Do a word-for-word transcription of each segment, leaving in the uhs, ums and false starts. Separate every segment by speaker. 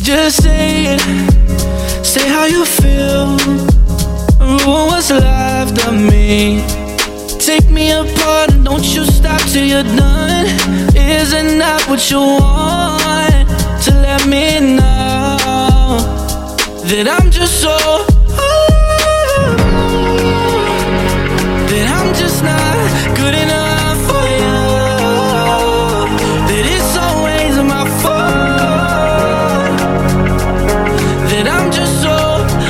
Speaker 1: Just say it, say how you feel. Ruin what's left of me. Take me apart and don't you stop till you're done. Isn't that what you want? To let me know that I'm just so oh, that I'm just not good enough for you. That it's always my fault. That I'm just so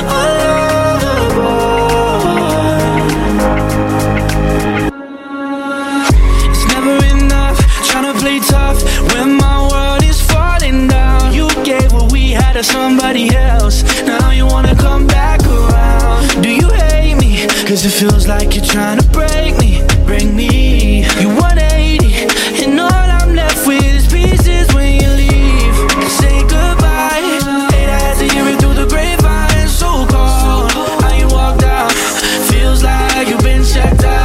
Speaker 1: play tough when my world is falling down. You gave what we had to somebody else. Now you wanna come back around. Do you hate me? Cause it feels like you're trying to break me. Break me. You one eighty and all I'm left with is pieces when you leave. Say goodbye. Hate I had to hear it through the grapevine. So cold how you walked out. Feels like you've been checked out.